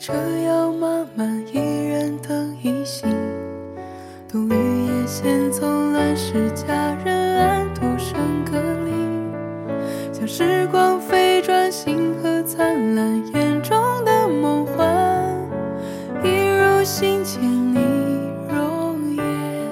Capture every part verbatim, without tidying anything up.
车摇慢慢，一人等一行。独绿叶闲从乱世佳人暗度生隔离。像时光飞转，星河灿烂，眼中的梦幻，一如心间里容颜。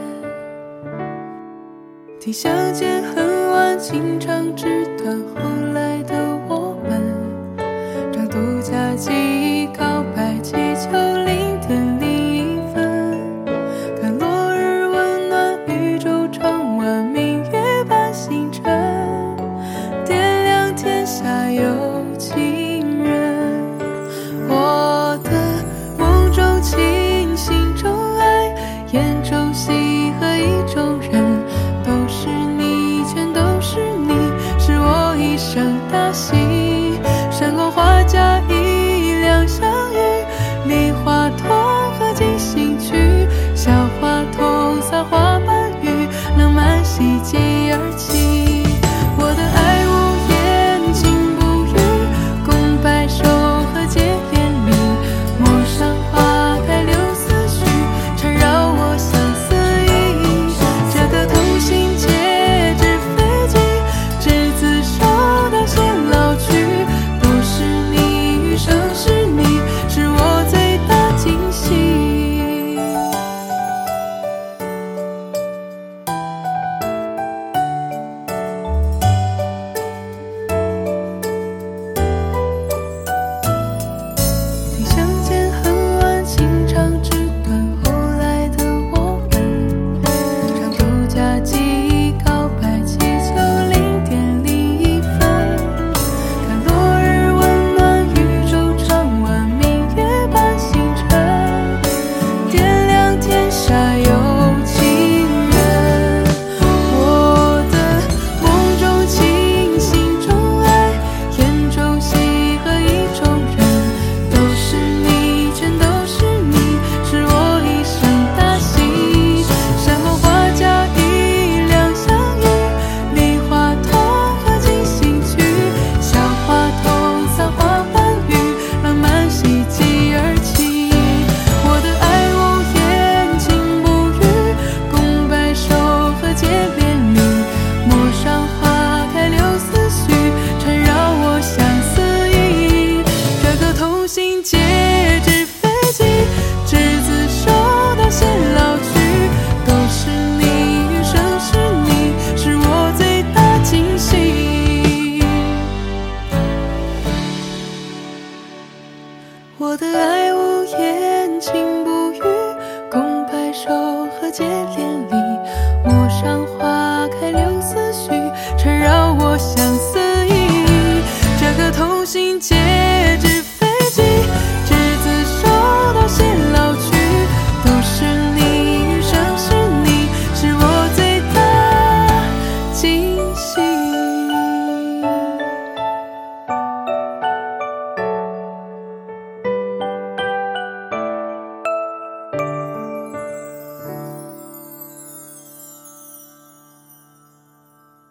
听相见恨晚，情长纸短，后来的我们，让独家记忆告白，祈求零点零一分。看落日温暖，宇宙长弯，明月伴星辰，点亮天下有情人。我的梦中情，心中爱，眼中喜和意中人，都是你，全都是你，是我一生大喜。闪光花甲一两相遇，梨花痛和进行曲，小花筒撒花瓣雨，浪漫喜极而泣。我的爱无言，情不语，共白首和结连理，陌上花开留思绪，缠绕我相思意。这个同心结之非己，执子手到偕老去，都是你，余生是你，是我最大惊喜。听相见恨晚，情长纸短，后来的我们，让独家记忆告白，祈求零点零一分。看落日温暖，宇宙长弯，明月伴星辰，点亮天下有情人。我的梦中情，心中爱，眼中喜和意中人，都是你，全都是你，是我一生大喜。闪光花甲一两相遇，梨花痛和进行曲，小花筒撒花瓣雨，浪漫喜极而泣。我的爱无言，情不语，共白首和结连理，陌上花开留思绪，缠绕我相思意。这个同心结之非己，执子手到偕老去，都是你，余生是你，是我最大惊喜。我的爱无言，情不语，共白首和结连